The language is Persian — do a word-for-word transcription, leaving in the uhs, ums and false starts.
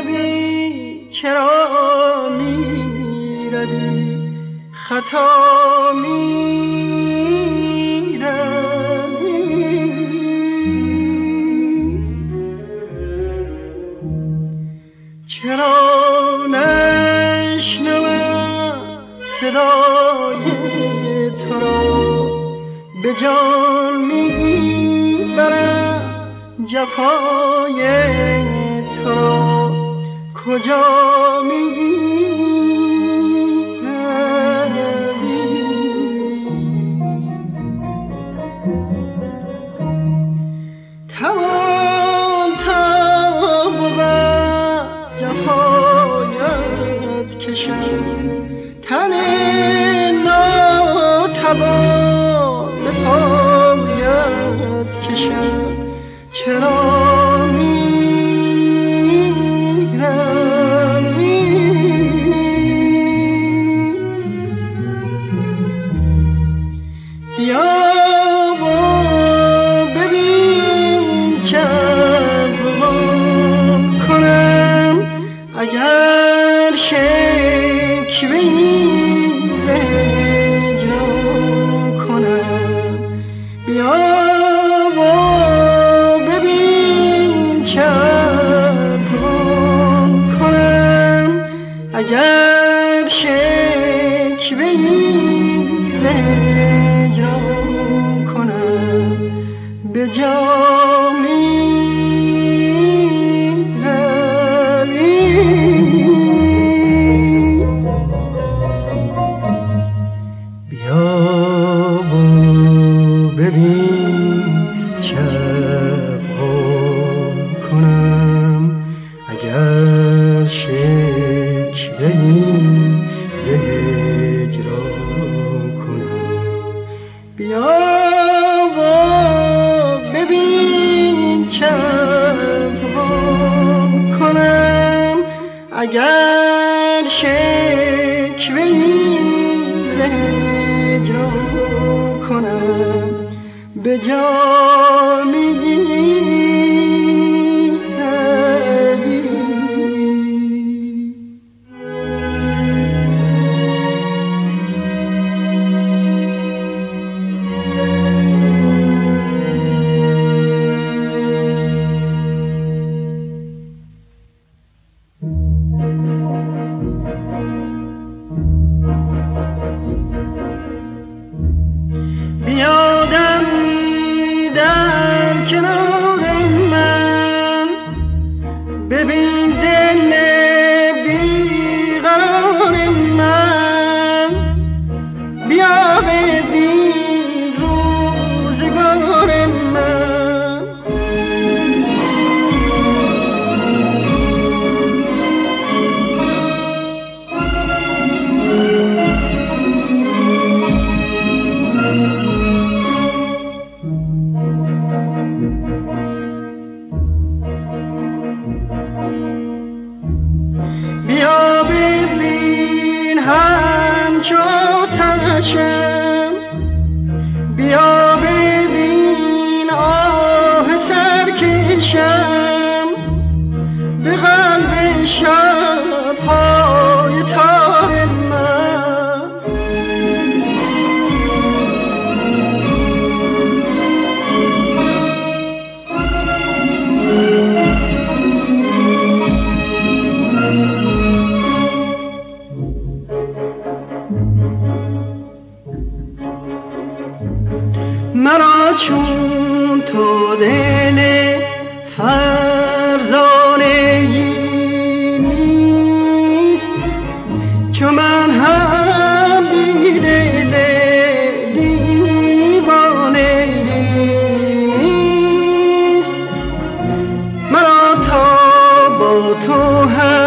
روی چرا می روی خطا می روی چرا نشنوم صدای تو را به جان می برم جفای تو را کجا می روی توان تا بود جفایت کشم تن ناتوان به پایت کشم چرا می اگر شکوه‌ای ز هجران کنم بیا و ببین چه عفو کنم اگر شکوه‌ای ز هجران کنم به جا اگر شکوه‌ای ز هجران کنم به جا می بیا ببین آه سرکشم به قلب شب‌های تار من مرا چون تو دل فرزانه نیست چون من هم بی دل دیوانه نیست مرا تا با تو هم